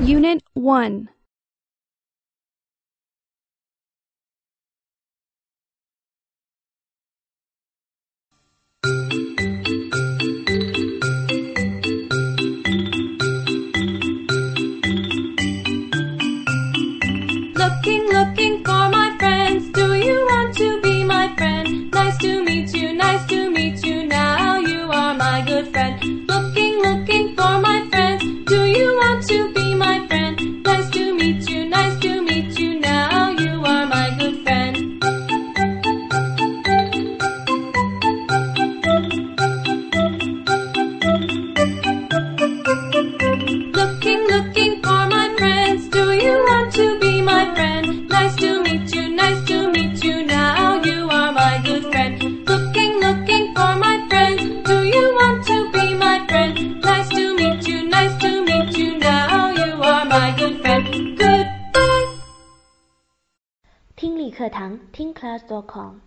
Unit 1. Looking for my friends. Do you want to be my friend? Nice to meet you, nice to meet you. Now you are my good friend. Looking for my friends. Do you want to be my friend? Nice to meet you, nice to meet you. Now you are my good friend. Looking for my friends. Do you want to be my friend? Nice to meet you, nice to meet you. Now you are my good friend. Looking for my friends. Do you want to be my friend? Nice to meet you, nice to meet you. Now you are my good friend. Goodbye. 听力课堂听 class.com